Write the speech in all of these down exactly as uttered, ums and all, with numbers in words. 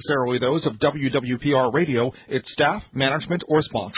necessarily those of W W P R Radio, its staff, management, or sponsors.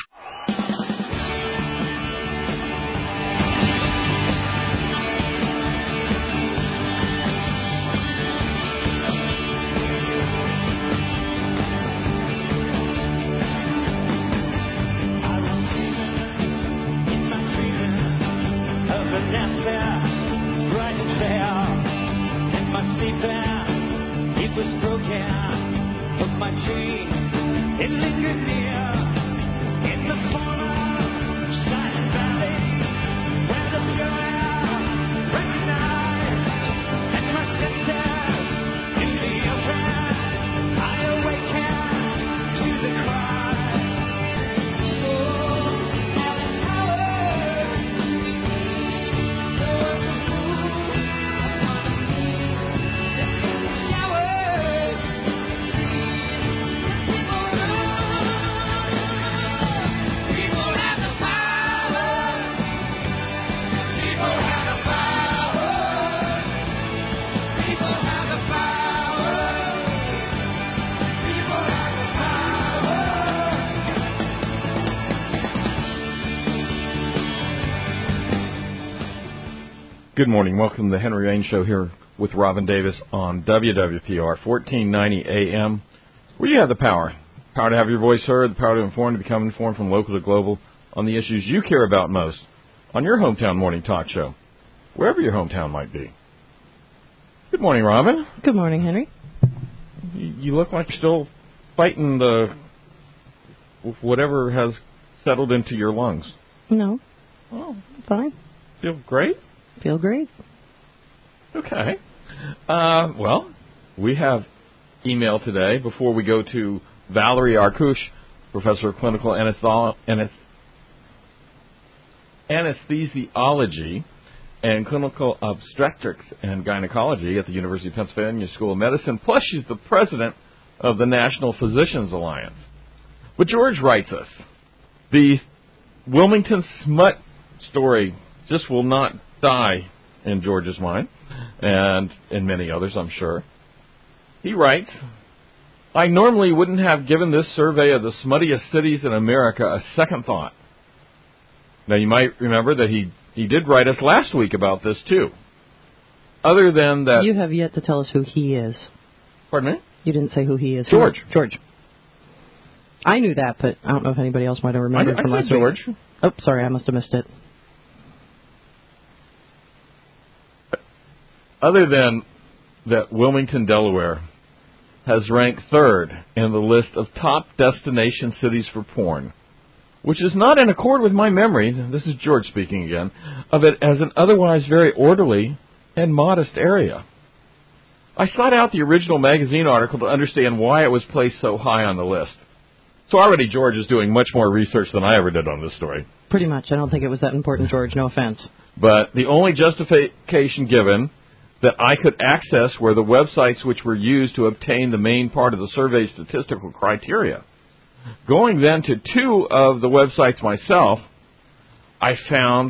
Good morning. Welcome to the Henry Rain Show here with Robin Davis on W W P R, fourteen ninety A M, where you have the power. Power to have your voice heard, the power to inform, to become informed from local to global on the issues you care about most on your hometown morning talk show, wherever your hometown might be. Good morning, Robin. Good morning, Henry. You, you look like you're still fighting the whatever has settled into your lungs. No. Oh, fine. Feel great? Feel great. Okay. Uh, well, we have email today before we go to Valerie Arkush, Professor of Clinical Anestho- Anest- Anesthesiology and Clinical Obstetrics and Gynecology at the University of Pennsylvania School of Medicine, plus she's the president of the National Physicians Alliance. But George writes us, the Wilmington smut story just will not die in George's mind, and in many others, I'm sure. He writes, I normally wouldn't have given this survey of the smuttiest cities in America a second thought. Now, you might remember that he, he did write us last week about this, too. Other than that... You have yet to tell us who he is. Pardon me? You didn't say who he is. George. George. I knew that, but I don't know if anybody else might have remembered I, from I last George. week. Oh, sorry, I must have missed it. Other than that Wilmington, Delaware, has ranked third in the list of top destination cities for porn, which is not in accord with my memory, this is George speaking again, of it as an otherwise very orderly and modest area. I sought out the original magazine article to understand why it was placed so high on the list. So already George is doing much more research than I ever did on this story. Pretty much. I don't think it was that important, George. No offense. But the only justification given that I could access were the websites which were used to obtain the main part of the survey's statistical criteria. Going then to two of the websites myself, I found,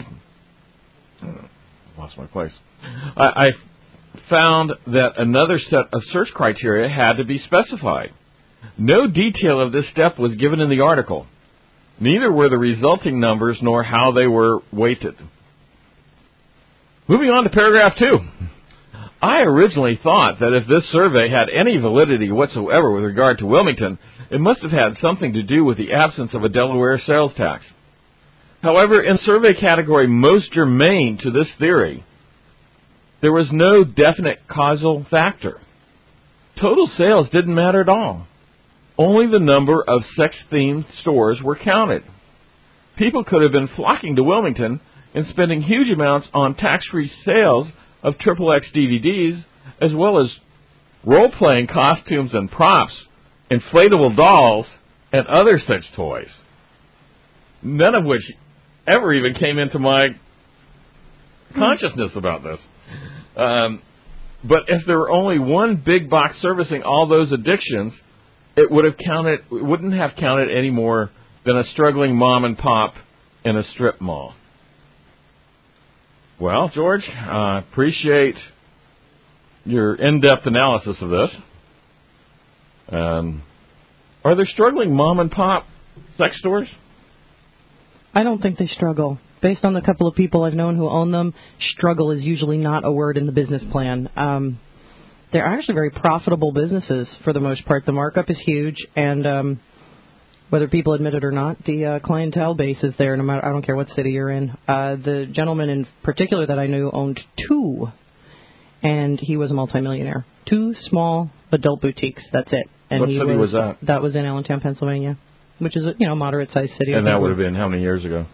lost my place, I, I found that another set of search criteria had to be specified. No detail of this step was given in the article. Neither were the resulting numbers nor how they were weighted. Moving on to paragraph two. I originally thought that if this survey had any validity whatsoever with regard to Wilmington, it must have had something to do with the absence of a Delaware sales tax. However, in survey category most germane to this theory, there was no definite causal factor. Total sales didn't matter at all. Only the number of sex-themed stores were counted. People could have been flocking to Wilmington and spending huge amounts on tax-free sales of triple X D V Ds, as well as role-playing costumes and props, inflatable dolls, and other such toys, none of which ever even came into my consciousness about this. Um, but if there were only one big box servicing all those addictions, it would have counted. It wouldn't have counted any more than a struggling mom and pop in a strip mall. Well, George, I uh, appreciate your in-depth analysis of this. Um, are there struggling mom and pop sex stores? I don't think they struggle. Based on the couple of people I've known who own them, struggle is usually not a word in the business plan. Um, they're actually very profitable businesses for the most part. The markup is huge, and um, whether people admit it or not, the uh, clientele base is there. No matter, I don't care what city you're in. Uh, the gentleman in particular that I knew owned two, and he was a multimillionaire. Two small adult boutiques. That's it. And What he city was, was that? That was in Allentown, Pennsylvania, which is a you know moderate-sized city. And that would have been how many years ago?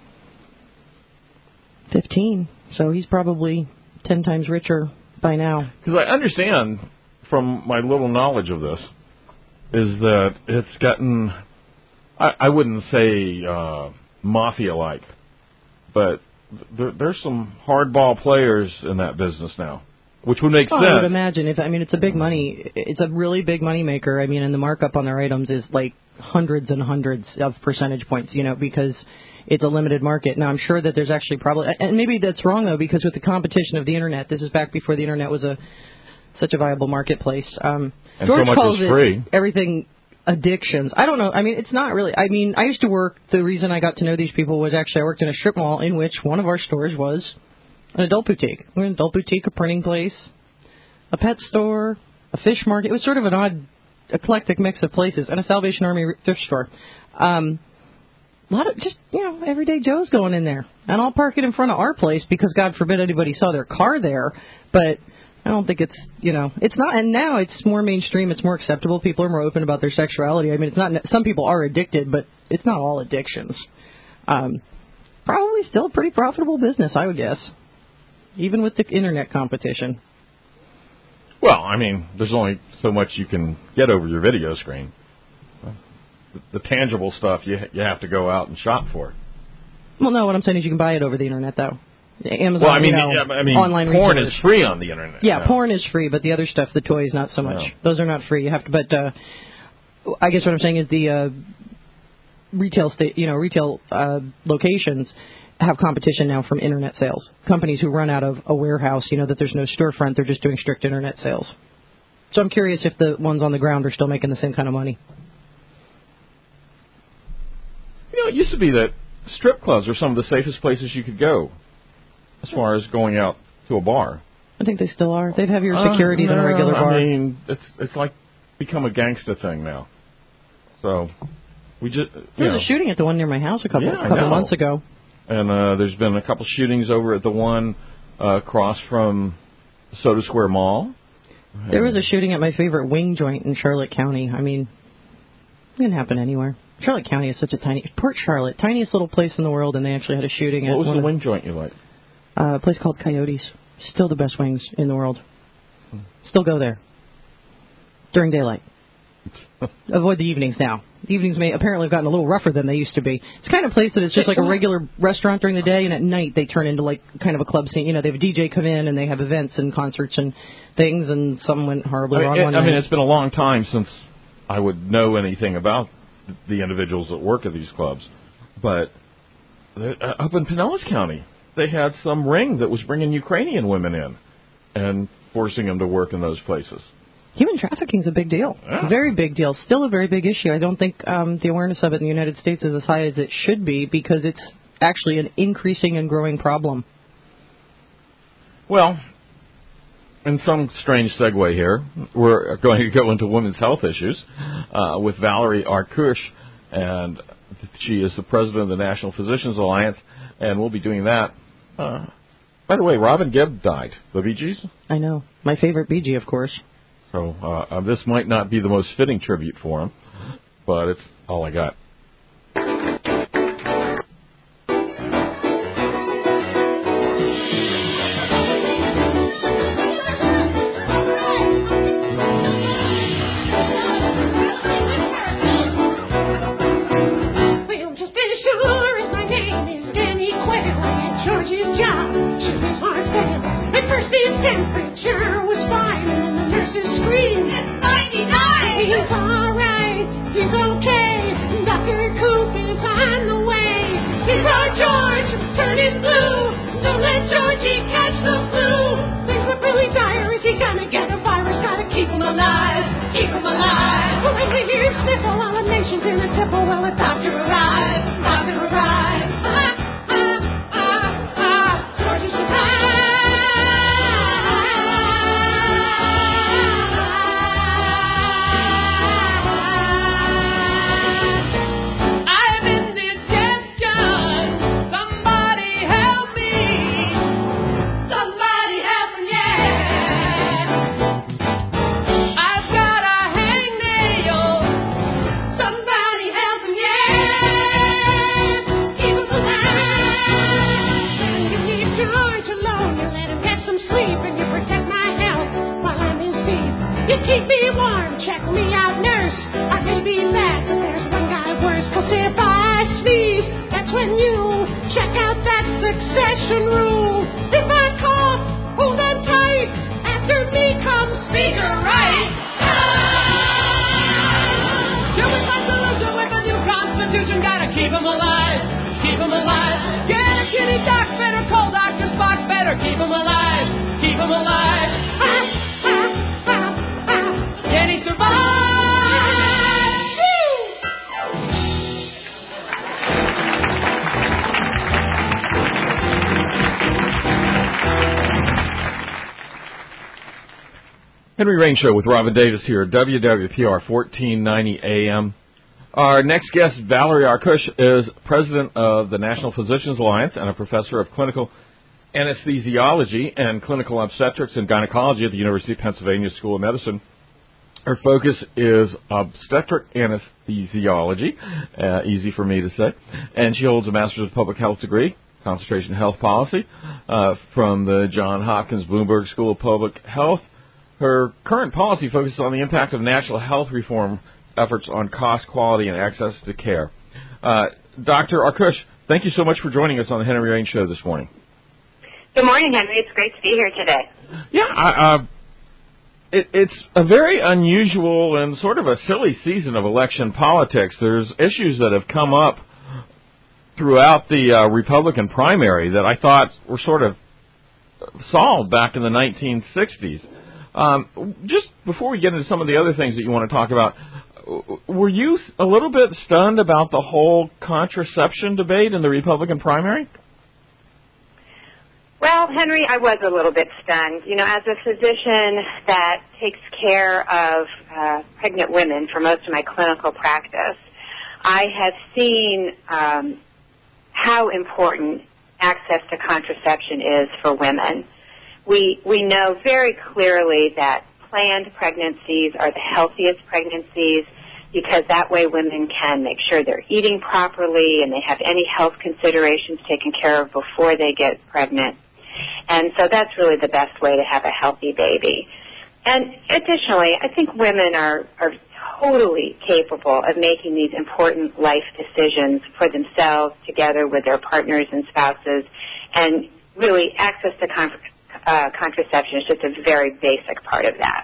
Fifteen. So he's probably ten times richer by now. Because I understand from my little knowledge of this is that it's gotten, I, I wouldn't say uh, mafia-like, but there, there's some hardball players in that business now, which would make oh, sense. I would imagine. If I mean, it's a big money. It's a really big money maker. I mean, and the markup on their items is like hundreds and hundreds of percentage points, you know, because it's a limited market. Now, I'm sure that there's actually probably, and maybe that's wrong, though, because with the competition of the Internet, this is back before the Internet was a such a viable marketplace. Um, and George so much calls is it free. Everything addictions. I don't know. I mean, it's not really. I mean, I used to work, the reason I got to know these people was actually I worked in a strip mall in which one of our stores was an adult boutique. We're an adult boutique, a printing place, a pet store, a fish market. It was sort of an odd, eclectic mix of places, and a Salvation Army thrift store. Um, a lot of just, you know, everyday Joe's going in there. And I'll park it in front of our place because, God forbid, anybody saw their car there. But I don't think it's, you know, it's not. And now it's more mainstream. It's more acceptable. People are more open about their sexuality. I mean, it's not. Some people are addicted, but it's not all addictions. Um, probably still a pretty profitable business, I would guess, even with the Internet competition. Well, I mean, there's only so much you can get over your video screen. The, the tangible stuff, you you have to go out and shop for. Well, no, what I'm saying is you can buy it over the Internet, though. Amazon, well, I mean, you know, yeah, I mean, online porn retailers. is free on the Internet. Yeah, now. porn is free, but the other stuff, the toys, not so much. No. Those are not free. You have to, but uh, I guess what I'm saying is the uh, retail state, you know, retail uh, locations have competition now from Internet sales. Companies who run out of a warehouse, you know, that there's no storefront, they're just doing strict Internet sales. So I'm curious if the ones on the ground are still making the same kind of money. You know, it used to be that strip clubs were some of the safest places you could go as far as going out to a bar. I think they still are. They'd have your security uh, no, than a regular bar. I mean, it's it's like become a gangster thing now. So we just there you was know. a shooting at the one near my house a couple Yeah, I couple know. months ago. And uh, there's been a couple shootings over at the one uh, across from Soda Square Mall. There was a shooting at my favorite wing joint in Charlotte County. I mean, it can happen anywhere. Charlotte County is such a tiny... Port Charlotte, tiniest little place in the world, and they actually had a shooting at What was one the of, wing joint you like? Uh, a place called Coyotes. Still the best wings in the world. Still go there. During daylight. Avoid the evenings now. The evenings may apparently have gotten a little rougher than they used to be. It's the kind of place that it's just like a regular restaurant during the day, and at night they turn into like kind of a club scene. You know, they have a D J come in, and they have events and concerts and things, and something went horribly I mean, wrong it, one I night. mean, it's been a long time since I would know anything about the individuals that work at these clubs. But uh, up in Pinellas County, they had some ring that was bringing Ukrainian women in and forcing them to work in those places. Human trafficking is a big deal. Yeah. Very big deal. Still a very big issue. I don't think um, the awareness of it in the United States is as high as it should be because it's actually an increasing and growing problem. Well, in some strange segue here, we're going to go into women's health issues uh, with Valerie Arkush, and she is the president of the National Physicians Alliance, and we'll be doing that. Uh, by the way, Robin Gibb died. The Bee Gees? I know. My favorite Bee Gee, of course. So uh, uh, this might not be the most fitting tribute for him, but it's all I got. Well, just as sure as my name is Danny Quayle, I had George's job. She was smart fail. At first his temperature was fine, and the nurses screamed, ninety-nine! He's all right, he's okay. Doctor discretion rule. If I cough, hold on tight. After me comes Speaker Right. Here with my solution with a new constitution. Gotta keep 'em alive. Keep 'em alive. Get a kitty doc, better call Doctor Spock. Better keep 'em alive. Keep 'em alive. Ah, ah, ah, ah. Can he survive? Henry Rain Show with Robin Davis here at W W P R fourteen ninety A M. Our next guest, Valerie Arkush, is president of the National Physicians Alliance and a professor of clinical anesthesiology and clinical obstetrics and gynecology at the University of Pennsylvania School of Medicine. Her focus is obstetric anesthesiology, uh, easy for me to say, and she holds a Master's of Public Health degree, concentration in health policy, uh, from the Johns Hopkins Bloomberg School of Public Health. Her current policy focuses on the impact of national health reform efforts on cost, quality, and access to care. Uh, Doctor Arkush, thank you so much for joining us on the Henry Rain Show this morning. Good morning, Henry. It's great to be here today. Yeah, I, uh, it, it's a very unusual and sort of a silly season of election politics. There's issues that have come up throughout the uh, Republican primary that I thought were sort of solved back in the nineteen sixties. Um, just before we get into some of the other things that you want to talk about, were you a little bit stunned about the whole contraception debate in the Republican primary? Well, Henry, I was a little bit stunned. You know, as a physician that takes care of uh, pregnant women for most of my clinical practice, I have seen um, how important access to contraception is for women. We we know very clearly that planned pregnancies are the healthiest pregnancies because that way women can make sure they're eating properly and they have any health considerations taken care of before they get pregnant. And so that's really the best way to have a healthy baby. And additionally, I think women are, are totally capable of making these important life decisions for themselves together with their partners and spouses, and really access to con- uh, contraception is just a very basic part of that.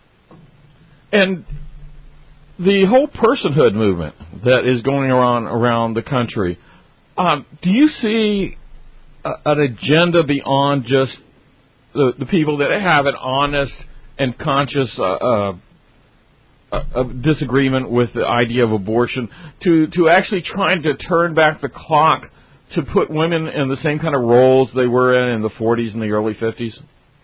And the whole personhood movement that is going around around the country, um, do you see a, an agenda beyond just the, the people that have an honest and conscious uh, uh, uh, disagreement with the idea of abortion to, to actually trying to turn back the clock to put women in the same kind of roles they were in in the forties and the early fifties?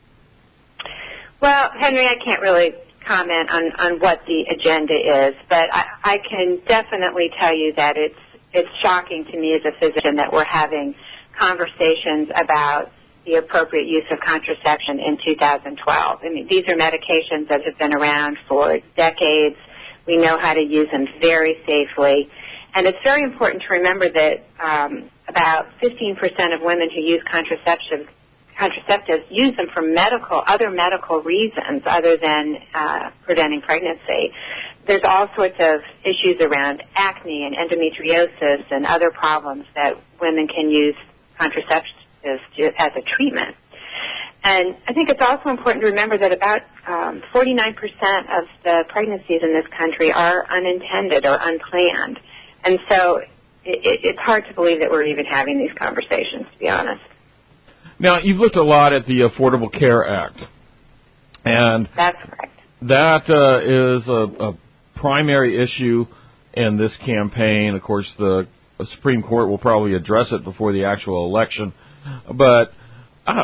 Well, Henry, I can't really comment on, on what the agenda is, but I, I can definitely tell you that it's it's shocking to me as a physician that we're having conversations about the appropriate use of contraception in two thousand twelve. I mean, these are medications that have been around for decades. We know how to use them very safely. And it's very important to remember that um, about fifteen percent of women who use contraception contraceptives use them for medical, other medical reasons other than uh, preventing pregnancy. There's all sorts of issues around acne and endometriosis and other problems that women can use contraceptives to, as a treatment. And I think it's also important to remember that about um, forty-nine percent of the pregnancies in this country are unintended or unplanned. And so it, it's hard to believe that we're even having these conversations, to be honest. Now, you've looked a lot at the Affordable Care Act, and that's correct. That uh, is a, a primary issue in this campaign. Of course, the Supreme Court will probably address it before the actual election. But uh,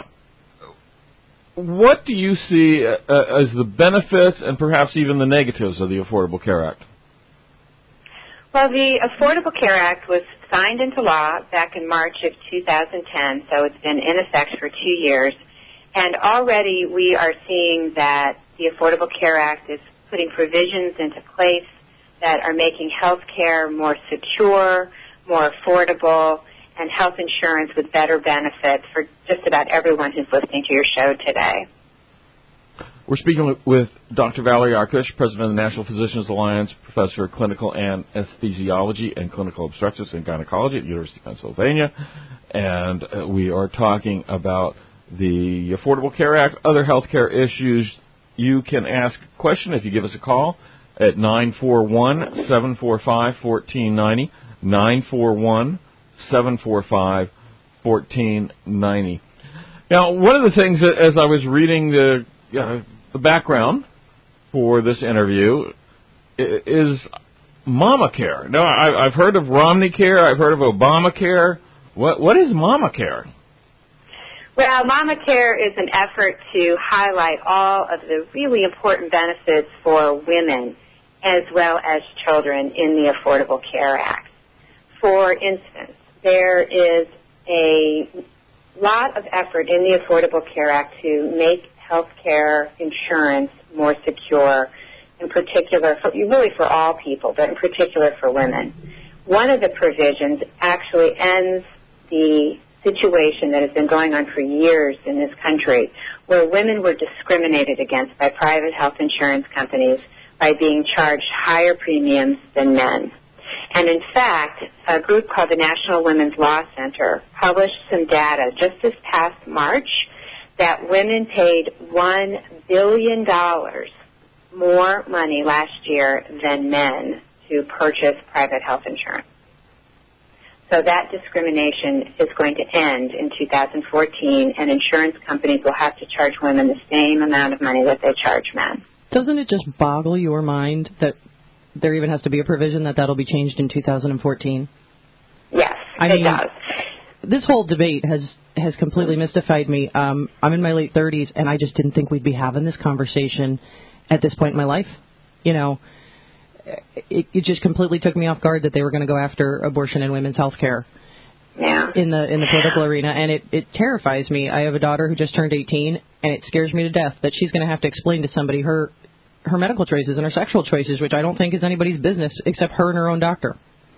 what do you see uh, as the benefits and perhaps even the negatives of the Affordable Care Act? Well, the Affordable Care Act was signed into law back in March of two thousand ten, so it's been in effect for two years. And already we are seeing that the Affordable Care Act is putting provisions into place that are making health care more secure, more affordable, and health insurance with better benefits for just about everyone who's listening to your show today. We're speaking with Doctor Valerie Arkush, President of the National Physicians Alliance, Professor of Clinical Anesthesiology and Clinical Obstetrics and Gynecology at the University of Pennsylvania. And uh, we are talking about the Affordable Care Act, other health care issues. You can ask a question if you give us a call at nine four one, seven four five, one four nine zero, nine four one, seven four five, one four nine zero. Now, one of the things that, as I was reading the, uh, the background for this interview, is Mamacare. Now, I, I've heard of Romney Care. I've heard of Obamacare. What, what is Mamacare? Well, Mamacare is an effort to highlight all of the really important benefits for women as well as children in the Affordable Care Act. For instance, there is a lot of effort in the Affordable Care Act to make health care insurance more secure, in particular, for, really for all people, but in particular for women. One of the provisions actually ends the situation that has been going on for years in this country, where women were discriminated against by private health insurance companies by being charged higher premiums than men. And in fact, a group called the National Women's Law Center published some data just this past March that women paid one billion dollars more money last year than men to purchase private health insurance. So that discrimination is going to end in two thousand fourteen, and insurance companies will have to charge women the same amount of money that they charge men. Doesn't it just boggle your mind that there even has to be a provision that that'll be changed in two thousand fourteen? Yes, I it mean, does. This whole debate has, has completely mystified me. Um, I'm in my late thirties, and I just didn't think we'd be having this conversation at this point in my life. You know, it, it just completely took me off guard that they were going to go after abortion and women's health care yeah. in the in the political arena, and it, it terrifies me. I have a daughter who just turned eighteen, and it scares me to death that she's going to have to explain to somebody her her medical choices and her sexual choices, which I don't think is anybody's business except her and her own doctor.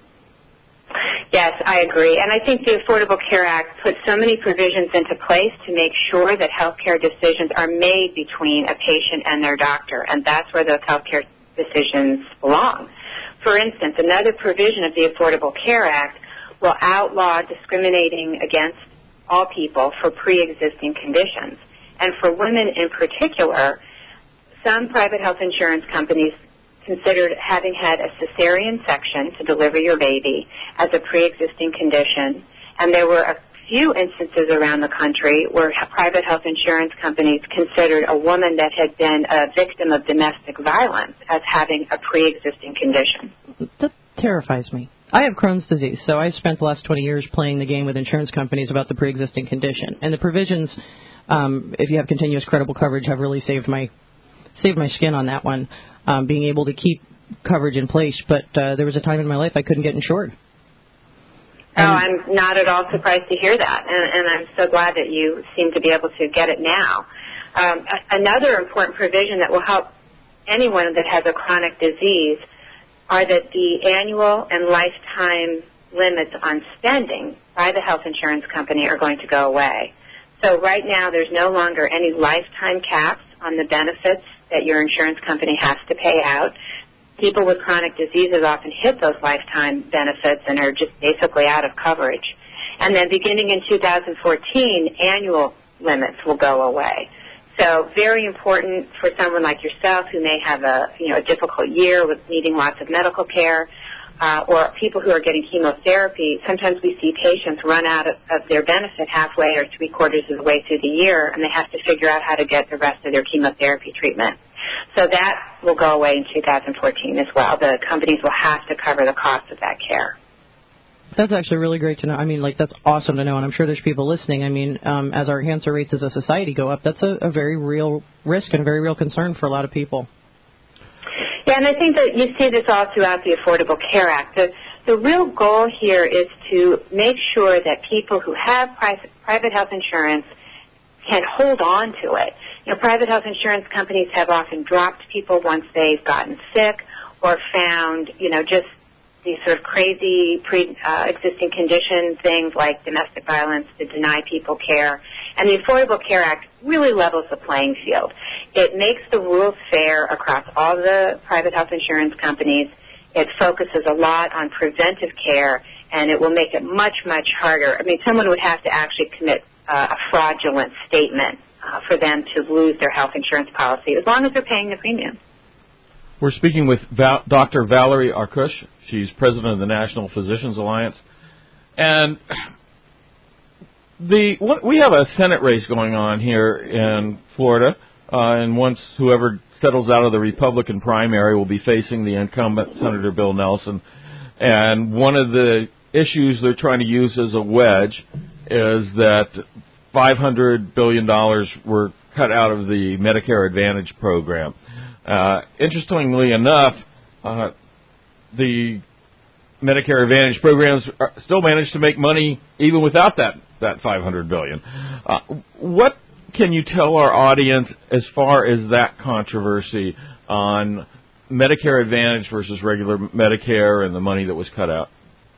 Yes, I agree. And I think the Affordable Care Act puts so many provisions into place to make sure that health care decisions are made between a patient and their doctor, and that's where those health care decisions belong. For instance, another provision of the Affordable Care Act will outlaw discriminating against all people for pre-existing conditions. And for women in particular, some private health insurance companies considered having had a cesarean section to deliver your baby as a pre-existing condition, and there were a few instances around the country where private health insurance companies considered a woman that had been a victim of domestic violence as having a pre-existing condition. That terrifies me. I have Crohn's disease, so I spent the last twenty years playing the game with insurance companies about the pre-existing condition, and the provisions, um, if you have continuous credible coverage, have really saved my saved my skin on that one. Um, being able to keep coverage in place, but uh, there was a time in my life I couldn't get insured. And oh, I'm not at all surprised to hear that, and, and I'm so glad that you seem to be able to get it now. Um, a- another important provision that will help anyone that has a chronic disease are that the annual and lifetime limits on spending by the health insurance company are going to go away. So right now there's no longer any lifetime caps on the benefits that your insurance company has to pay out. People with chronic diseases often hit those lifetime benefits and are just basically out of coverage. And then beginning in two thousand fourteen, annual limits will go away. So very important for someone like yourself who may have a, you know, a difficult year with needing lots of medical care, uh, or people who are getting chemotherapy. Sometimes we see patients run out of, of their benefit halfway or three quarters of the way through the year, and they have to figure out how to get the rest of their chemotherapy treatment. So that will go away in two thousand fourteen as well. The companies will have to cover the cost of that care. That's actually really great to know. I mean, like, that's awesome to know, and I'm sure there's people listening. I mean, um, as our cancer rates as a society go up, that's a, a very real risk and a very real concern for a lot of people. Yeah, and I think that you see this all throughout the Affordable Care Act. The, the real goal here is to make sure that people who have private, private health insurance can hold on to it. You know, private health insurance companies have often dropped people once they've gotten sick or found, you know, just these sort of crazy pre-existing uh, condition things like domestic violence to deny people care. And the Affordable Care Act really levels the playing field. It makes the rules fair across all the private health insurance companies. It focuses a lot on preventive care, and it will make it much, much harder. I mean, someone would have to actually commit uh, a fraudulent statement uh, for them to lose their health insurance policy, as long as they're paying the premium. We're speaking with Val- Doctor Valerie Arkush. She's president of the National Physicians Alliance. And the what, we have a Senate race going on here in Florida, uh, and once whoever settles out of the Republican primary will be facing the incumbent, Senator Bill Nelson. And one of the issues they're trying to use as a wedge is that five hundred billion dollars were cut out of the Medicare Advantage program. Uh, interestingly enough, uh, the Medicare Advantage programs are, still manage to make money even without that, that five hundred billion dollars. Uh, what can you tell our audience as far as that controversy on Medicare Advantage versus regular Medicare and the money that was cut out?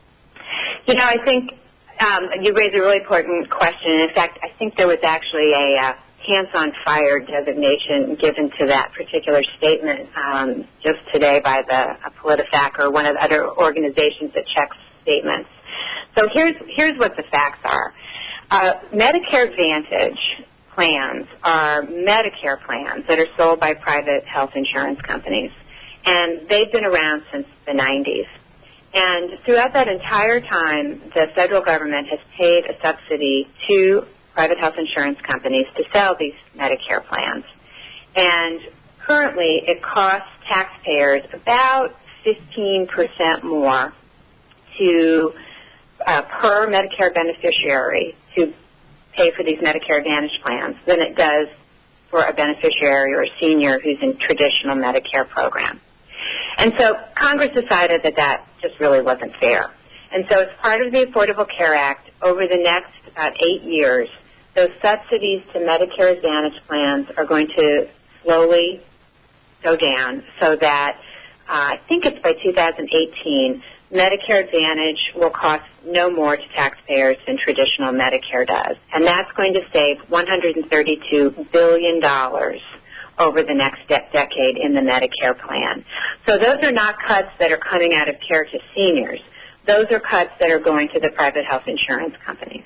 You know, I think um, you raise a really important question. In fact, I think there was actually a uh, hands-on-fire designation given to that particular statement um, just today by the uh, PolitiFact or one of the other organizations that checks statements. So here's here's what the facts are. Uh, Medicare Advantage plans are Medicare plans that are sold by private health insurance companies, and they've been around since the nineties. And throughout that entire time, the federal government has paid a subsidy to private health insurance companies to sell these Medicare plans. And currently, it costs taxpayers about fifteen percent more to uh, per Medicare beneficiary to pay for these Medicare Advantage plans than it does for a beneficiary or a senior who's in traditional Medicare program. And so Congress decided that that just really wasn't fair. And so as part of the Affordable Care Act, over the next about eight years, those subsidies to Medicare Advantage plans are going to slowly go down so that uh, I think it's by two thousand eighteen, Medicare Advantage will cost no more to taxpayers than traditional Medicare does. And that's going to save one hundred thirty-two billion dollars over the next de- decade in the Medicare plan. So those are not cuts that are coming out of care to seniors. Those are cuts that are going to the private health insurance companies.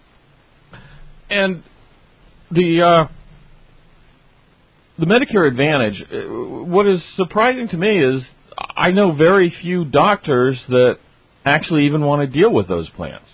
And the uh, the Medicare Advantage, what is surprising to me is I know very few doctors that actually even want to deal with those plans.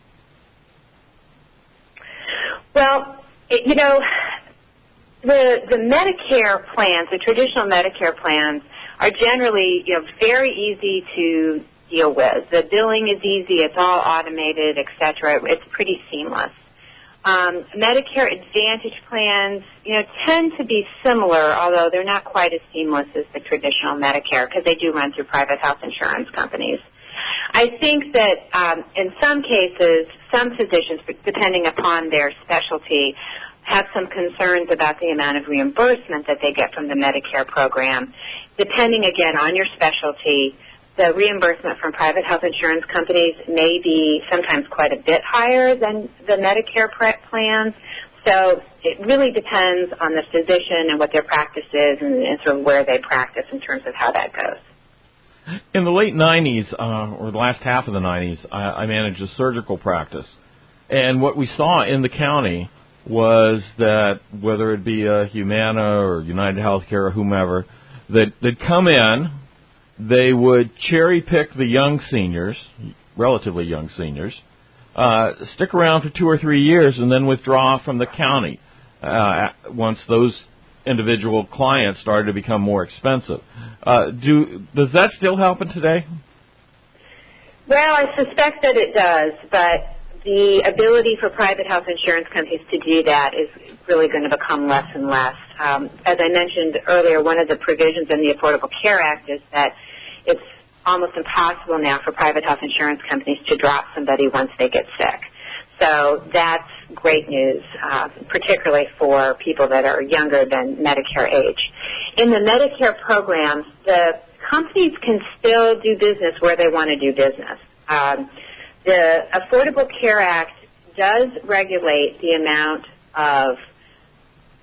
Well, it, you know, the the Medicare plans, the traditional Medicare plans, are generally, you know, very easy to deal with. The billing is easy, it's all automated, et cetera. It's pretty seamless. Um, Medicare Advantage plans, you know, tend to be similar, although they're not quite as seamless as the traditional Medicare because they do run through private health insurance companies. I think that um, in some cases, some physicians, depending upon their specialty, have some concerns about the amount of reimbursement that they get from the Medicare program. Depending, again, on your specialty, the reimbursement from private health insurance companies may be sometimes quite a bit higher than the Medicare plans. So it really depends on the physician and what their practice is and, and sort of where they practice in terms of how that goes. In the late nineties, uh, or the last half of the nineties, I, I managed a surgical practice. And what we saw in the county was that whether it be a Humana or United Healthcare or whomever, that they'd come in, they would cherry-pick the young seniors, relatively young seniors, uh, stick around for two or three years, and then withdraw from the county uh, once those individual clients started to become more expensive. Uh, do does that still happen today? Well, I suspect that it does, but the ability for private health insurance companies to do that is really going to become less and less. Um, as I mentioned earlier, one of the provisions in the Affordable Care Act is that it's almost impossible now for private health insurance companies to drop somebody once they get sick. So that's great news, uh, particularly for people that are younger than Medicare age. In the Medicare programs, the companies can still do business where they want to do business. Um, the Affordable Care Act does regulate the amount of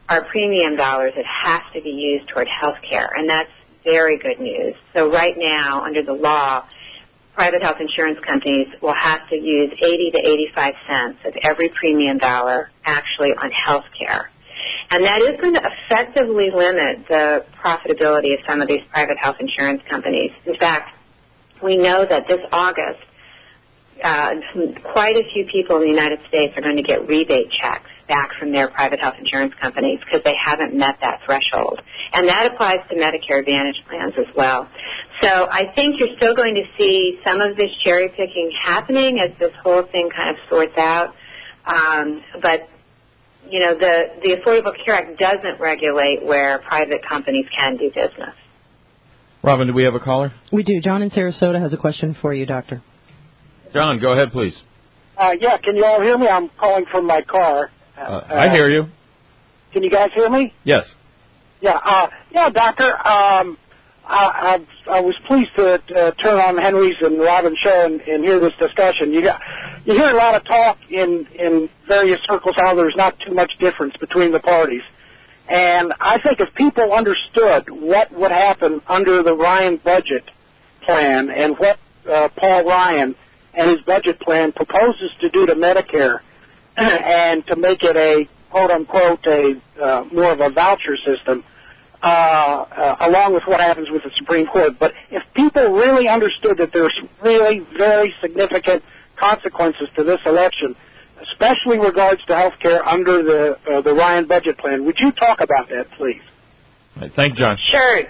our premium dollars, it has to be used toward health care, and that's very good news. So right now, under the law, private health insurance companies will have to use eighty to eighty-five cents of every premium dollar actually on health care. And that is going to effectively limit the profitability of some of these private health insurance companies. In fact, we know that this August, uh, quite a few people in the United States are going to get rebate checks back from their private health insurance companies because they haven't met that threshold. And that applies to Medicare Advantage plans as well. So I think you're still going to see some of this cherry picking happening as this whole thing kind of sorts out. Um, but, you know, the, the Affordable Care Act doesn't regulate where private companies can do business. Robin, do we have a caller? We do. John in Sarasota has a question for you, Doctor. John, go ahead, please. Uh, yeah, can you all hear me? I'm calling from my car. Uh, Uh, I hear you. Can you guys hear me? Yes. Yeah, uh, yeah, Doctor. Um, I, I, I was pleased to uh, turn on Henry's and Robin's show and, and hear this discussion. You got, you hear a lot of talk in, in various circles how there's not too much difference between the parties. And I think if people understood what would happen under the Ryan budget plan and what uh, Paul Ryan and his budget plan proposes to do to Medicare and to make it a, quote-unquote, a uh, more of a voucher system, uh, uh, along with what happens with the Supreme Court. But if people really understood that there's really very significant consequences to this election, especially in regards to health care under the uh, the Ryan budget plan, would you talk about that, please? Right, thank you, John. Sure.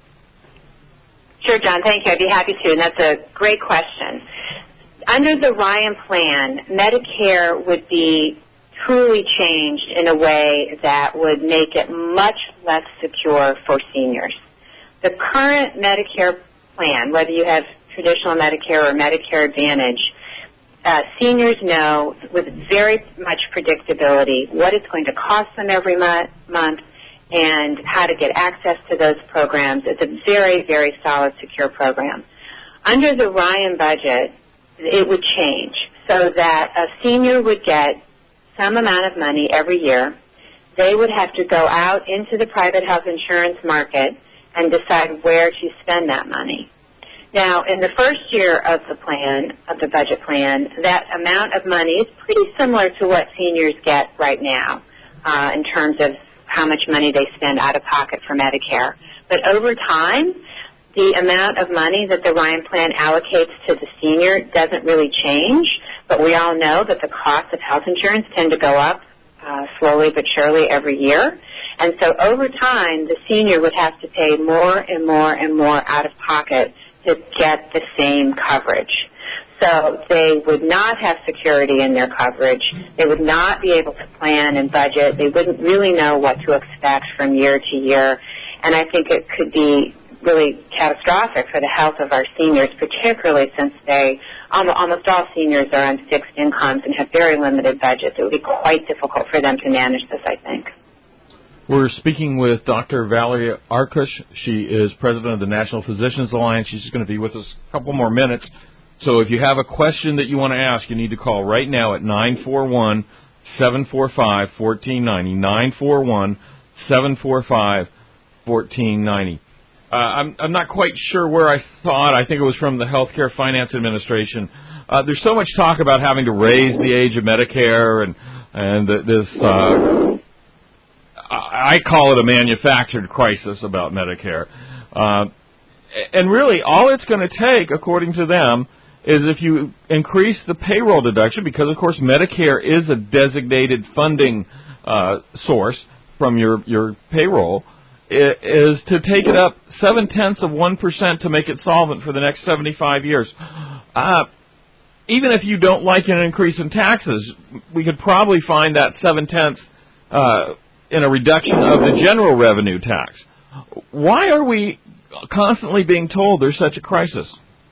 Sure, John. Thank you. I'd be happy to, and that's a great question. Under the Ryan plan, Medicare would be truly changed in a way that would make it much less secure for seniors. The current Medicare plan, whether you have traditional Medicare or Medicare Advantage, uh, seniors know with very much predictability what it's going to cost them every mo- month and how to get access to those programs. It's a very, very solid, secure program. Under the Ryan budget, it would change so that a senior would get some amount of money every year. They would have to go out into the private health insurance market and decide where to spend that money. Now, in the first year of the plan, of the budget plan, that amount of money is pretty similar to what seniors get right now uh, in terms of how much money they spend out of pocket for Medicare. But over time, the amount of money that the Ryan plan allocates to the senior doesn't really change, but we all know that the cost of health insurance tend to go up uh, slowly but surely every year. And so over time, the senior would have to pay more and more and more out of pocket to get the same coverage. So they would not have security in their coverage. They would not be able to plan and budget. They wouldn't really know what to expect from year to year. And I think it could be really catastrophic for the health of our seniors, particularly since they, almost all seniors are on fixed incomes and have very limited budgets. It would be quite difficult for them to manage this, I think. We're speaking with Doctor Valerie Arkush. She is president of the National Physicians Alliance. She's going to be with us a couple more minutes. So if you have a question that you want to ask, you need to call right now at nine four one, seven four five, one four nine zero, nine four one, seven four five, one four nine zero. Uh, I'm, I'm not quite sure where I saw it. I think it was from the Healthcare Finance Administration. Uh, there's so much talk about having to raise the age of Medicare and, and the, this, uh, I call it a manufactured crisis about Medicare. Uh, and really, all it's going to take, according to them, is if you increase the payroll deduction, because, of course, Medicare is a designated funding uh, source from your, your payroll, is to take it up seven-tenths of one percent to make it solvent for the next seventy-five years. Uh, even if you don't like an increase in taxes, we could probably find that seven-tenths uh, in a reduction of the general revenue tax. Why are we constantly being told there's such a crisis?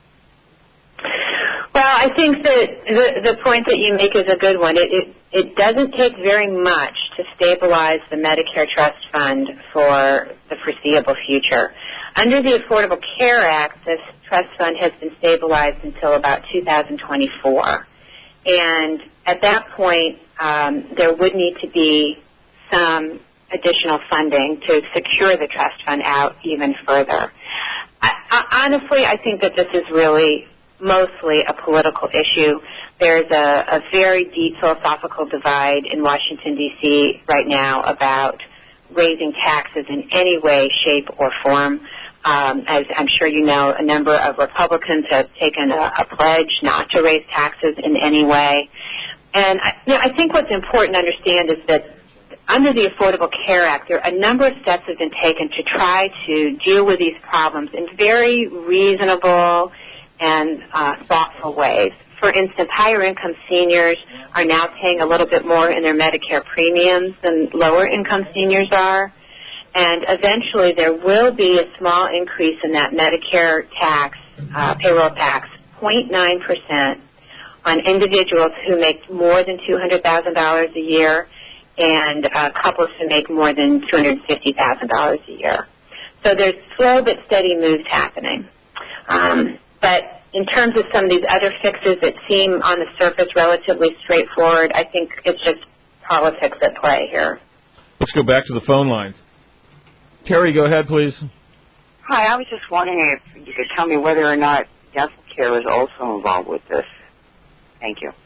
Well, I think that the, the point that you make is a good one. It, it, it doesn't take very much to stabilize the Medicare Trust Fund for the foreseeable future. Under the Affordable Care Act, this trust fund has been stabilized until about two thousand twenty-four. And at that point, um, there would need to be some additional funding to secure the trust fund out even further. I, I, honestly, I think that this is really mostly a political issue. There's a, a very deep philosophical divide in Washington, D C right now about raising taxes in any way, shape, or form. Um, as I'm sure you know, a number of Republicans have taken a, a pledge not to raise taxes in any way. And I, you know, I think what's important to understand is that under the Affordable Care Act, there are a number of steps that have been taken to try to deal with these problems in very reasonable and uh, thoughtful ways. For instance, higher-income seniors are now paying a little bit more in their Medicare premiums than lower-income seniors are. And eventually there will be a small increase in that Medicare tax, uh, payroll tax, zero point nine percent on individuals who make more than two hundred thousand dollars a year and uh, couples who make more than two hundred fifty thousand dollars a year. So there's slow but steady moves happening. Um, but in terms of some of these other fixes that seem on the surface relatively straightforward, I think it's just politics at play here. Let's go back to the phone lines. Terry, go ahead, please. Hi, I was just wondering if you could tell me whether or not dental care is also involved with this. Thank you.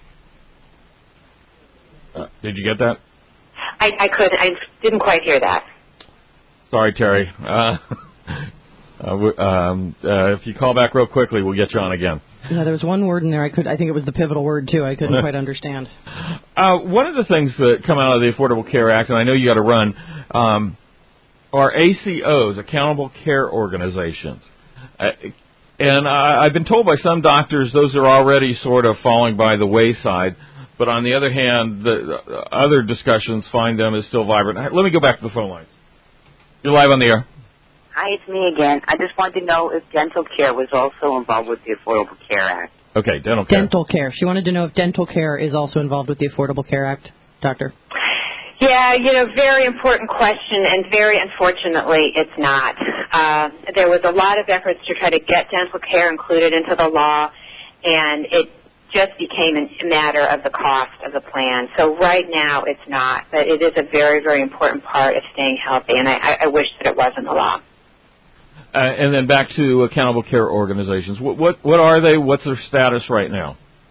Uh, did you get that? I, I couldn't. I didn't quite hear that. Sorry, Terry. Uh, uh, um, uh, if you call back real quickly, we'll get you on again. Yeah, there was one word in there. I could. I think it was the pivotal word too. I couldn't quite understand. Uh, one of the things that come out of the Affordable Care Act, and I know you got to run, um, are A C Os, Accountable Care Organizations. Uh, and I, I've been told by some doctors those are already sort of falling by the wayside. But on the other hand, the, the other discussions find them as still vibrant. Let me go back to the phone lines. You're live on the air. Hi, it's me again. I just wanted to know if dental care was also involved with the Affordable Care Act. Okay, dental care. Dental care. She wanted to know if dental care is also involved with the Affordable Care Act, Doctor. Yeah, you know, very important question, and very unfortunately, it's not. Uh, there was a lot of efforts to try to get dental care included into the law, and it just became a matter of the cost of the plan. So right now, it's not, but it is a very, very important part of staying healthy, and I, I wish that it was in the law. Uh, and then back to Accountable Care Organizations. What, what, what are they? What's their status right now?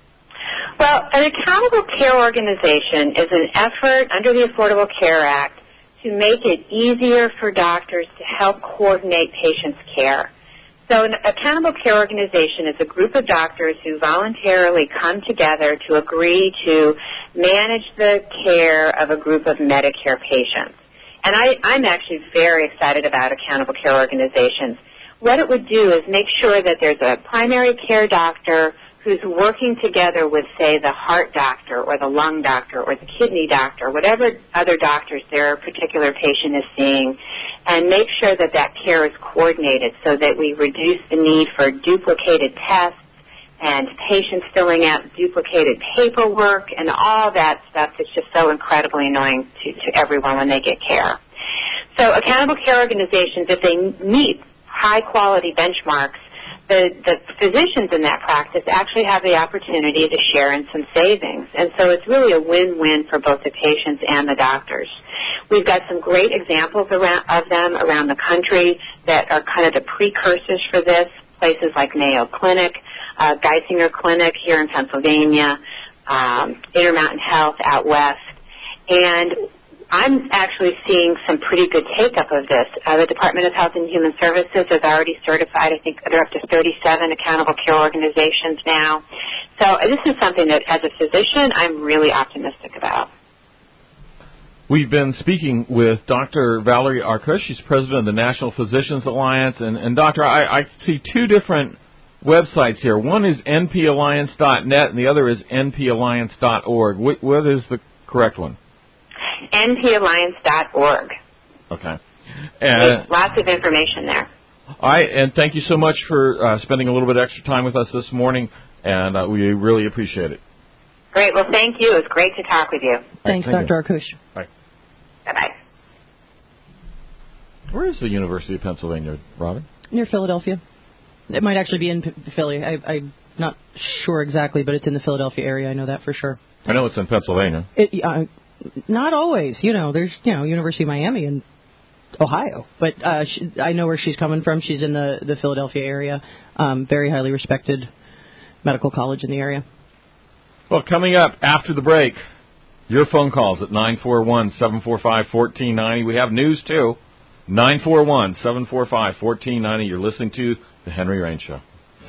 Well, an accountable care organization is an effort under the Affordable Care Act to make it easier for doctors to help coordinate patients' care. So an accountable care organization is a group of doctors who voluntarily come together to agree to manage the care of a group of Medicare patients. And I, I'm actually very excited about accountable care organizations. What it would do is make sure that there's a primary care doctor who's working together with, say, the heart doctor or the lung doctor or the kidney doctor, whatever other doctors their particular patient is seeing, and make sure that that care is coordinated so that we reduce the need for duplicated tests and patients filling out duplicated paperwork and all that stuff that's just so incredibly annoying to, to everyone when they get care. So accountable care organizations, if they meet high-quality benchmarks, The, the physicians in that practice actually have the opportunity to share in some savings. And so it's really a win-win for both the patients and the doctors. We've got some great examples around, of them around the country that are kind of the precursors for this, places like Mayo Clinic, uh, Geisinger Clinic here in Pennsylvania, um, Intermountain Health out west. And I'm actually seeing some pretty good take-up of this. Uh, the Department of Health and Human Services has already certified, I think they're up to thirty-seven accountable care organizations now. So this is something that, as a physician, I'm really optimistic about. We've been speaking with Doctor Valerie Arkush. She's president of the National Physicians Alliance. And, and Doctor, I, I see two different websites here. One is N P alliance dot net and the other is N P alliance dot org. What, what is the correct one? N P alliance dot org. Okay. There's lots of information there. All right, and thank you so much for uh, spending a little bit extra time with us this morning, and uh, we really appreciate it. Great. Well, thank you. It was great to talk with you. Thanks, right, thank Doctor Arkush. Bye. Bye-bye. Where is the University of Pennsylvania, Robin? Near Philadelphia. It might actually be in P- Philly. I, I'm not sure exactly, but it's in the Philadelphia area. I know that for sure. I know it's in Pennsylvania. It, uh, not always. You know, there's, you know, University of Miami and Ohio. But uh, she, I know where she's coming from. She's in the, the Philadelphia area. Um, very highly respected medical college in the area. Well, coming up after the break, your phone calls at nine four one, seven four five, one four nine zero. We have news, too. nine four one, seven four five, one four nine zero. You're listening to The Henry Rain Show.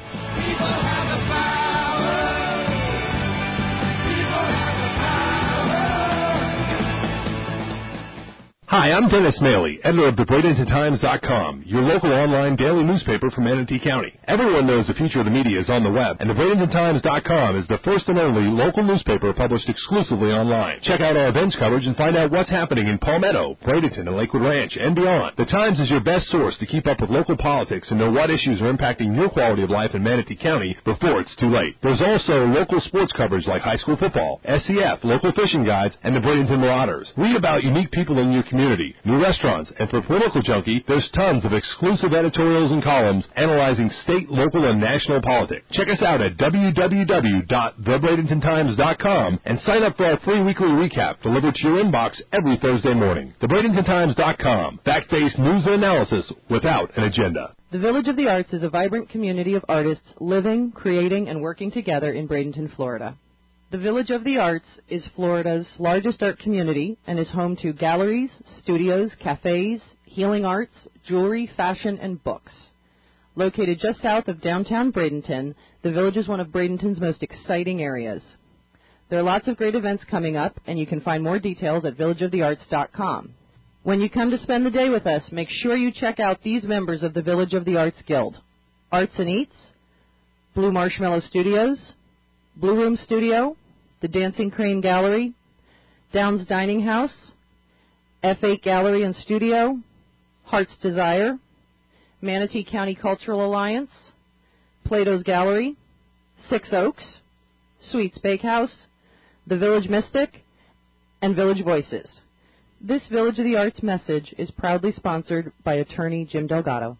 Hi, I'm Dennis Maley, editor of the Bradenton Times dot com, your local online daily newspaper from Manatee County. Everyone knows the future of the media is on the web, and the Bradenton Times dot com is the first and only local newspaper published exclusively online. Check out our events coverage and find out what's happening in Palmetto, Bradenton, and Lakewood Ranch, and beyond. The Times is your best source to keep up with local politics and know what issues are impacting your quality of life in Manatee County before it's too late. There's also local sports coverage like high school football, S C F, local fishing guides, and the Bradenton Marauders. Read about unique people in your community. Community, new restaurants, and for Political Junkie, there's tons of exclusive editorials and columns analyzing state, local, and national politics. Check us out at w w w dot the bradenton times dot com and sign up for our free weekly recap delivered to your inbox every Thursday morning. the bradenton times dot com, fact-based news and analysis without an agenda. The Village of the Arts is a vibrant community of artists living, creating, and working together in Bradenton, Florida. The Village of the Arts is Florida's largest art community and is home to galleries, studios, cafes, healing arts, jewelry, fashion, and books. Located just south of downtown Bradenton, the Village is one of Bradenton's most exciting areas. There are lots of great events coming up, and you can find more details at village of the arts dot com. When you come to spend the day with us, make sure you check out these members of the Village of the Arts Guild: Arts and Eats, Blue Marshmallow Studios, Blue Room Studio, the Dancing Crane Gallery, Downs Dining House, F eight Gallery and Studio, Heart's Desire, Manatee County Cultural Alliance, Plato's Gallery, Six Oaks, Sweets Bakehouse, the Village Mystic, and Village Voices. This Village of the Arts message is proudly sponsored by attorney Jim Delgado.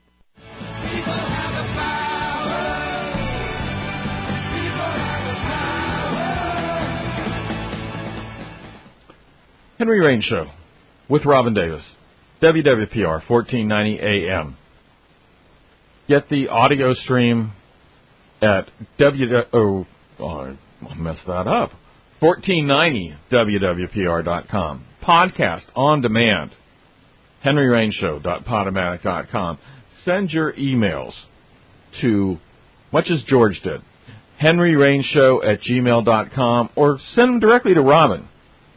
Henry Rain Show with Robin Davis, W W P R, fourteen ninety A M. Get the audio stream at W. Oh, oh I messed that up. fourteen ninety W W P R dot com. Podcast on demand. henry rain show dot podomatic dot com. Send your emails to, much as George did, henry rain show at gmail dot com, or send them directly to Robin.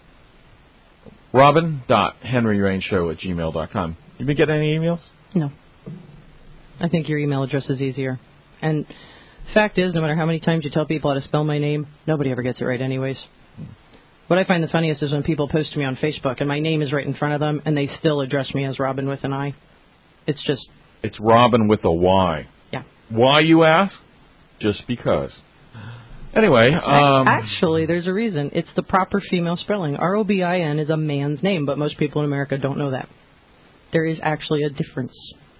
Robin dot henry rain show at gmail dot com. You been getting any emails? No. I think your email address is easier. And fact is, no matter how many times you tell people how to spell my name, nobody ever gets it right anyways. What I find the funniest is when people post to me on Facebook and my name is right in front of them and they still address me as Robin with an I. It's just... It's Robin with a Y. Yeah. Why, you ask? Just because. Anyway, um... Actually, there's a reason. It's the proper female spelling. R O B I N is a man's name, but most people in America don't know that. There is actually a difference.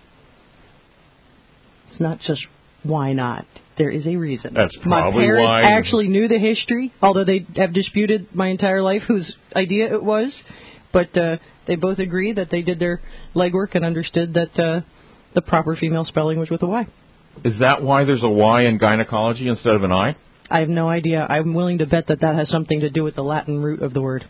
It's not just why not. There is a reason. That's probably my parents why. actually knew the history, although they have disputed my entire life whose idea it was. But uh, they both agree that they did their legwork and understood that uh, the proper female spelling was with a Y. Is that why there's a Y in gynecology instead of an I? I have no idea. I'm willing to bet that that has something to do with the Latin root of the word.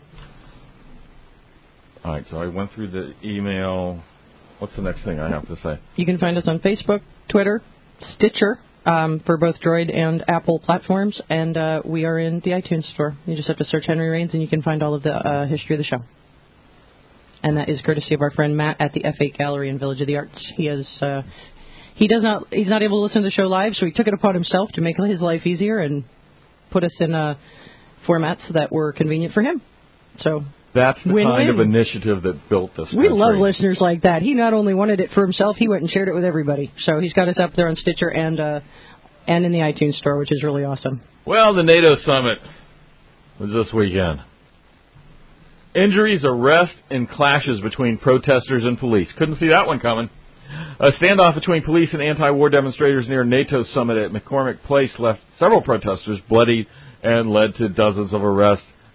All right, so I went through the email. What's the next thing I have to say? You can find us on Facebook, Twitter, Stitcher, um, for both Droid and Apple platforms, and uh, we are in the iTunes store. You just have to search Henry Rains, and you can find all of the uh, history of the show. And that is courtesy of our friend Matt at the F eight Gallery in Village of the Arts. He is uh, he does not he's not able to listen to the show live, so he took it upon himself to make his life easier and put us in uh, formats that were convenient for him. So. That's the Win-win. kind of initiative that built this We country. love listeners like that. He not only wanted it for himself, he went and shared it with everybody. So he's got us up there on Stitcher and uh, and in the iTunes store, which is really awesome. Well, the NATO summit was this weekend. Injuries, arrests, and clashes between protesters and police. Couldn't see that one coming. A standoff between police and anti-war demonstrators near NATO summit at McCormick Place left several protesters bloodied and led to dozens of arrests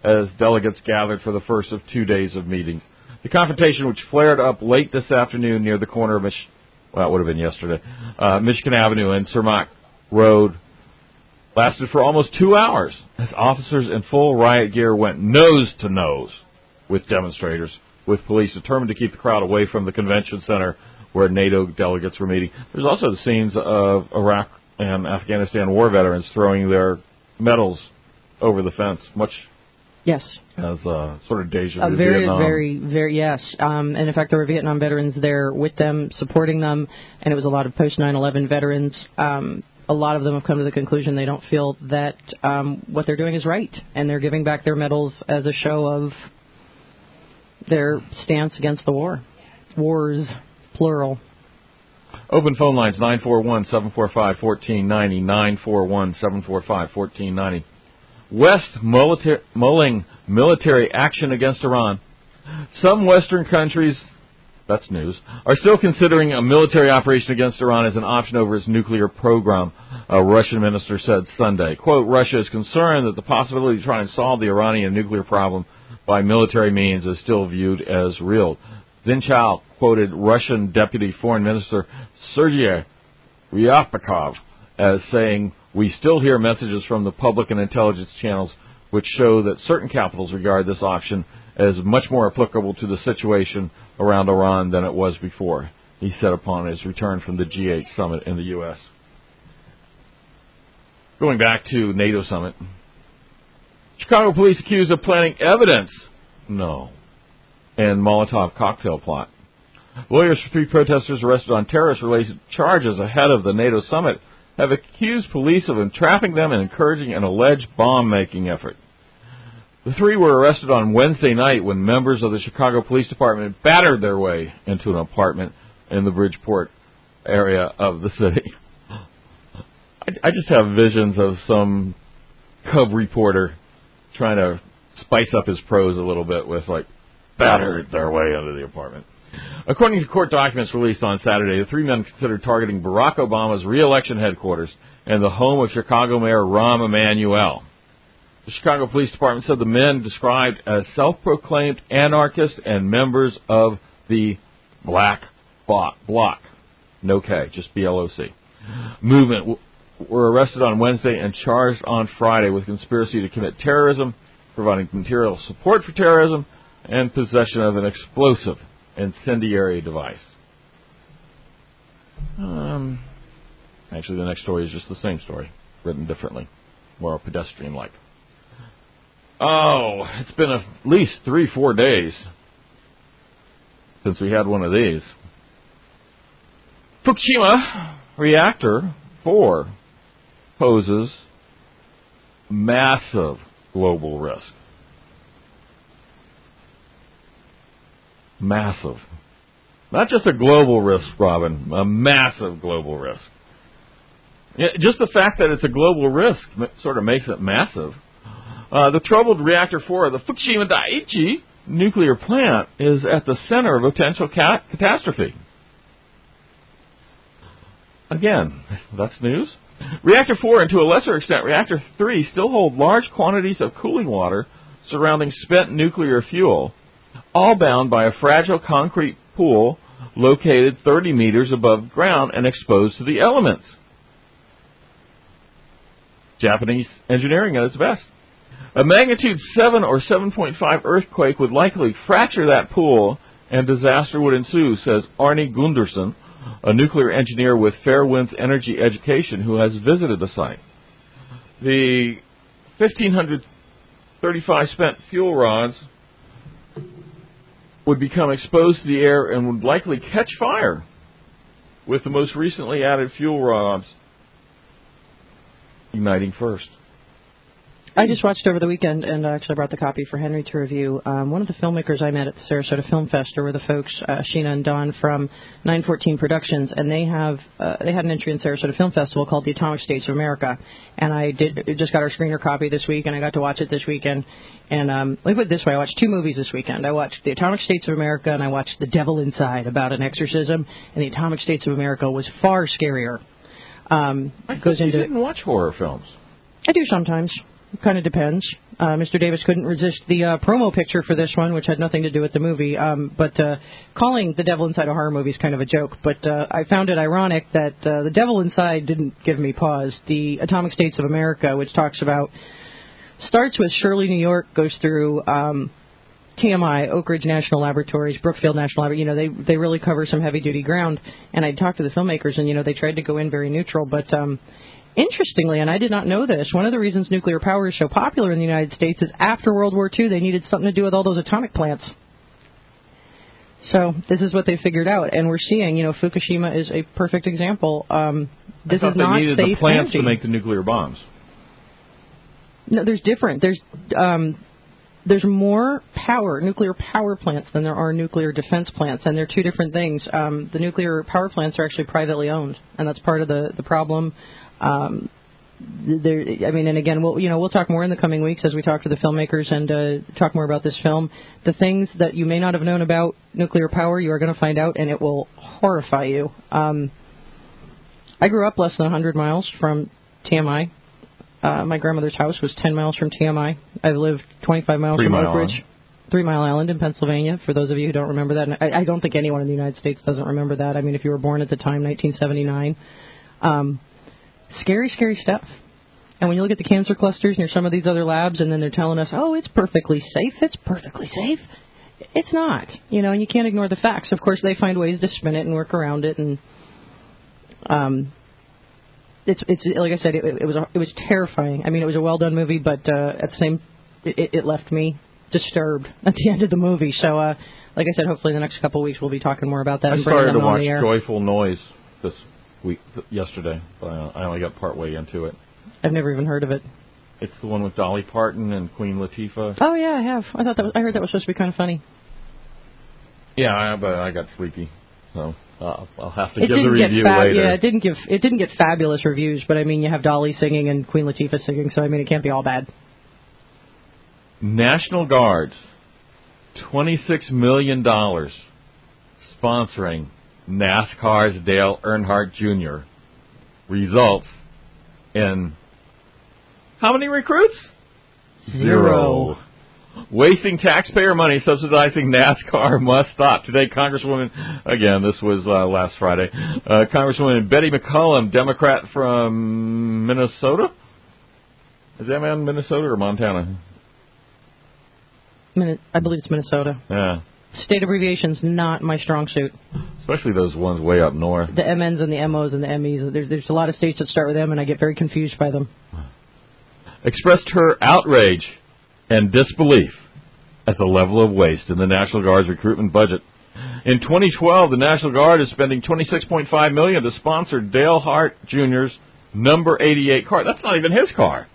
as delegates gathered for the first of two days of meetings. The confrontation, which flared up late this afternoon near the corner of Mich- well, it would have been yesterday, uh, Michigan Avenue and Cermak Road, lasted for almost two hours as officers in full riot gear went nose to nose with demonstrators, with police determined to keep the crowd away from the convention center where NATO delegates were meeting. There's also the scenes of Iraq and Afghanistan war veterans throwing their medals over the fence, much yes, as a sort of deja vu. Uh, very, Vietnam. very, very, yes. Um, and in fact, there were Vietnam veterans there with them, supporting them, and it was a lot of post nine eleven veterans. Um, a lot of them have come to the conclusion they don't feel that um, what they're doing is right, and they're giving back their medals as a show of their stance against the war. Wars, plural. Open phone lines, nine four one, seven four five, one four nine zero, nine four one, seven four five, one four nine zero. West milita- mulling military action against Iran. Some Western countries, that's news, are still considering a military operation against Iran as an option over its nuclear program, a Russian minister said Sunday. Quote, Russia is concerned that the possibility to try and solve the Iranian nuclear problem by military means is still viewed as real. Zinchao quoted Russian Deputy Foreign Minister Sergei Ryabkov as saying, we still hear messages from the public and intelligence channels which show that certain capitals regard this option as much more applicable to the situation around Iran than it was before, he said upon his return from the G eight summit in the U S Going back to NATO summit, Chicago police accused of planting evidence, no, and Molotov cocktail plot. Lawyers for three protesters arrested on terrorist-related charges ahead of the NATO summit have accused police of entrapping them and encouraging an alleged bomb-making effort. The three were arrested on Wednesday night when members of the Chicago Police Department battered their way into an apartment in the Bridgeport area of the city. I, I just have visions of some cub reporter trying to spice up his prose a little bit with, like, battered their way into the apartment. According to court documents released on Saturday, the three men considered targeting Barack Obama's re-election headquarters and the home of Chicago Mayor Rahm Emanuel. The Chicago Police Department said the men, described as self-proclaimed anarchists and members of the Black Bloc, no K, just B L O C, movement, were arrested on Wednesday and charged on Friday with conspiracy to commit terrorism, providing material support for terrorism, and possession of an explosive incendiary device. Um, actually, the next story is just the same story, written differently, more pedestrian-like. Oh, it's been at least three, four days since we had one of these. Fukushima Reactor four poses massive global risk. Massive. Not just a global risk, Robin, a massive global risk. Just the fact that it's a global risk sort of makes it massive. Uh, the troubled Reactor four of the Fukushima Daiichi nuclear plant is at the center of a potential cat- catastrophe. Again, that's news. Reactor four, and to a lesser extent Reactor three, still hold large quantities of cooling water surrounding spent nuclear fuel, all bound by a fragile concrete pool located thirty meters above ground and exposed to the elements. Japanese engineering at its best. A magnitude seven or seven point five earthquake would likely fracture that pool and disaster would ensue, says Arne Gunderson, a nuclear engineer with Fairwinds Energy Education who has visited the site. The fifteen thirty-five spent fuel rods would become exposed to the air and would likely catch fire, with the most recently added fuel rods igniting first. I just watched over the weekend, and I actually brought the copy for Henry to review. Um, one of the filmmakers I met at the Sarasota Film Fest were the folks, uh, Sheena and Don from nine fourteen Productions, and they have uh, they had an entry in Sarasota Film Festival called the Atomic States of America. And I did just got our screener copy this week, and I got to watch it this weekend. And um, let me put it this way: I watched two movies this weekend. I watched the Atomic States of America, and I watched The Devil Inside, about an exorcism. And the Atomic States of America was far scarier. Um, I goes you into didn't watch horror films. I do sometimes. kind of depends. Uh, Mister Davis couldn't resist the uh, promo picture for this one, which had nothing to do with the movie. Um, but uh, calling The Devil Inside a horror movie is kind of a joke. But uh, I found it ironic that uh, The Devil Inside didn't give me pause. The Atomic States of America, which talks about, starts with Shirley, New York, goes through um, T M I, Oak Ridge National Laboratories, Brookfield National Laboratory. You know, they they really cover some heavy-duty ground. And I talked to the filmmakers, and, you know, they tried to go in very neutral. But um, interestingly, and I did not know this, one of the reasons nuclear power is so popular in the United States is after World War Two, they needed something to do with all those atomic plants. So this is what they figured out. And we're seeing, you know, Fukushima is a perfect example. Um, this I thought is not they needed safe the plants energy. to make the nuclear bombs. No, there's different. There's um, there's more power, nuclear power plants, than there are nuclear defense plants, and they're two different things. Um, the nuclear power plants are actually privately owned, and that's part of the the problem. Um, there, I mean, and again, we'll you know we'll talk more in the coming weeks as we talk to the filmmakers and uh, talk more about this film. The things that you may not have known about nuclear power, you are going to find out, and it will horrify you. Um, I grew up less than one hundred miles from T M I. Uh, my grandmother's house was ten miles from T M I. I've lived twenty-five miles Three from Mile Oak Ridge. Island. Three Mile Island in Pennsylvania, for those of you who don't remember that. And I, I don't think anyone in the United States doesn't remember that. I mean, if you were born at the time, nineteen seventy-nine. Um, scary, scary stuff. And when you look at the cancer clusters near some of these other labs, and then they're telling us, oh, it's perfectly safe, it's perfectly safe. It's not. You know, and you can't ignore the facts. Of course, they find ways to spin it and work around it. And um, it's, it's like I said, it, it was it was terrifying. I mean, it was a well-done movie, but uh, at the same, it, it left me disturbed at the end of the movie. So, uh, like I said, hopefully in the next couple of weeks we'll be talking more about that. I and bringing started them to on watch the air. Joyful Noise this week, th- yesterday, but I I only got part way into it. I've never even heard of it. It's the one with Dolly Parton and Queen Latifah. Oh yeah, I have. I thought that was, I heard that was supposed to be kind of funny. Yeah, I, but I got sleepy, so uh, I'll have to It give the didn't review get fa- later. Yeah, it didn't give it didn't get fabulous reviews, but I mean, you have Dolly singing and Queen Latifah singing, so I mean, it can't be all bad. National Guards, twenty-six million dollars, sponsoring NASCAR's Dale Earnhardt Junior Results in how many recruits? Zero. Wasting taxpayer money subsidizing NASCAR must stop. Today, Congresswoman, again, this was uh, last Friday, uh, Congresswoman Betty McCollum, Democrat from Minnesota. Is that man Minnesota or Montana? Min- I believe it's Minnesota. Yeah. State abbreviation's not my strong suit. Especially those ones way up north. The M Ns and the M Os and the M Es. There's, there's a lot of states that start with M, and I get very confused by them. Expressed her outrage and disbelief at the level of waste in the National Guard's recruitment budget. In twenty twelve, the National Guard is spending twenty-six point five million dollars to sponsor Dale Hart Junior's number eighty-eight car. That's not even his car.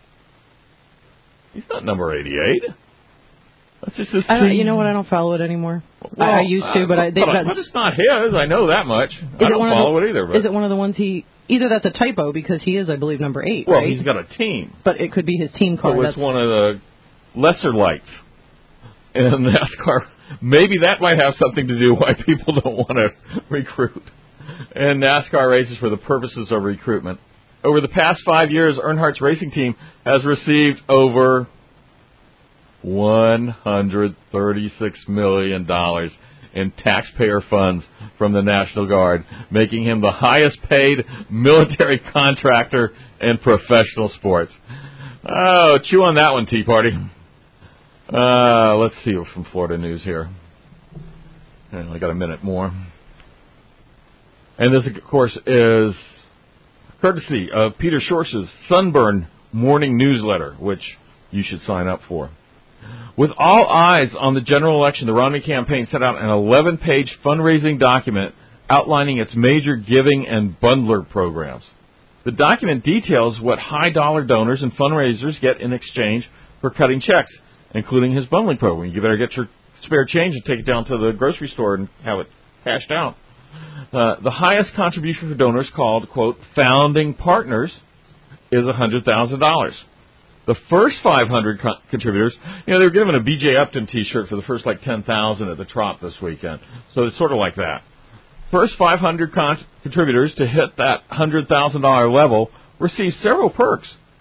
He's not number eighty-eight. That's just his I don't, team. you know what? I don't follow it anymore. Well, I, I used to, but I. They, but, that's, but it's not his. I know that much. is I it don't one of follow the, it either. But. Is it one of the ones he? Either that's a typo because he is, I believe, number eight. Well, right? he's got a team. But it could be his team car. So it's that's, one of the lesser lights in NASCAR. Maybe that might have something to do why people don't want to recruit in NASCAR races for the purposes of recruitment. Over the past five years, Earnhardt's racing team has received over one hundred thirty-six million dollars in taxpayer funds from the National Guard, making him the highest-paid military contractor in professional sports. Oh, chew on that one, Tea Party. Uh, let's see from Florida news here. I only got a minute more. And this, of course, is courtesy of Peter Schorsch's Sunburn Morning Newsletter, which you should sign up for. With all eyes on the general election, the Romney campaign set out an eleven-page fundraising document outlining its major giving and bundler programs. The document details what high-dollar donors and fundraisers get in exchange for cutting checks, including his bundling program. You better get your spare change and take it down to the grocery store and have it cashed out. Uh, the highest contribution for donors, called, quote, founding partners, is one hundred thousand dollars. The first five hundred co- contributors, you know, they were given a B J Upton T-shirt for the first, like, ten thousand at the Trop this weekend. So it's sort of like that. First five hundred con- contributors to hit that one hundred thousand dollars level receive several perks,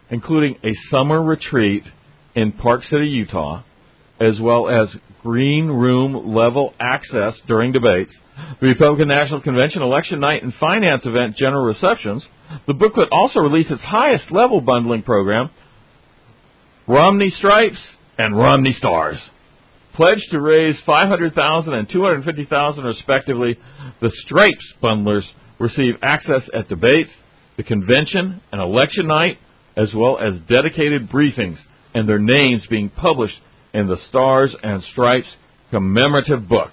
including a summer retreat in Park City, Utah, as well as green room level access during debates, the Republican National Convention election night and finance event general receptions. The booklet also released its highest level bundling program, Romney Stripes and Romney Stars. Pledged to raise five hundred thousand dollars and two hundred fifty thousand dollars respectively, the Stripes bundlers receive access at debates, the convention, and election night, as well as dedicated briefings and their names being published in the Stars and Stripes commemorative book.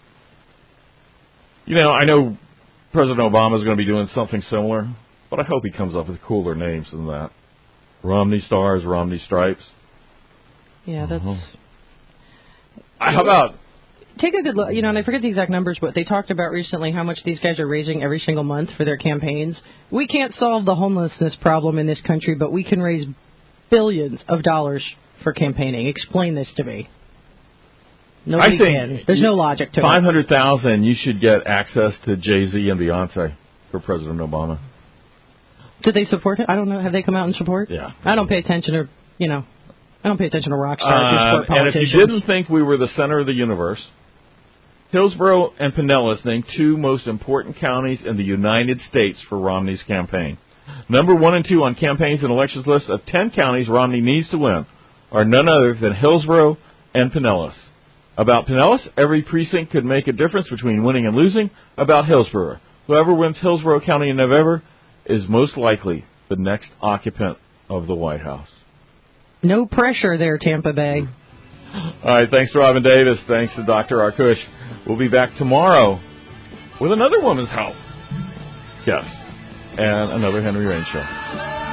You know, I know President Obama is going to be doing something similar, but I hope he comes up with cooler names than that. Romney Stars, Romney Stripes. Yeah, that's... Uh-huh. How about... Take a good look, you know, and I forget the exact numbers, but they talked about recently how much these guys are raising every single month for their campaigns. We can't solve the homelessness problem in this country, but we can raise billions of dollars for campaigning. Explain this to me. Nobody I think can. There's no logic to it. five hundred thousand dollars, you should get access to Jay-Z and Beyonce for President Obama. Did they support it? I don't know. Have they come out and support? Yeah. I don't pay attention to, you know, I don't pay attention to rock stars who Uh, support and politicians. if you didn't think we were the center of the universe, Hillsborough and Pinellas named two most important counties in the United States for Romney's campaign. Number one and two on campaigns and elections lists of ten counties Romney needs to win are none other than Hillsborough and Pinellas. About Pinellas, every precinct could make a difference between winning and losing. About Hillsborough, whoever wins Hillsborough County in November is most likely the next occupant of the White House. No pressure there, Tampa Bay. All right, thanks to Robin Davis. Thanks to Doctor Arkush. We'll be back tomorrow with another Woman's Health guest and another Henry Rain Show.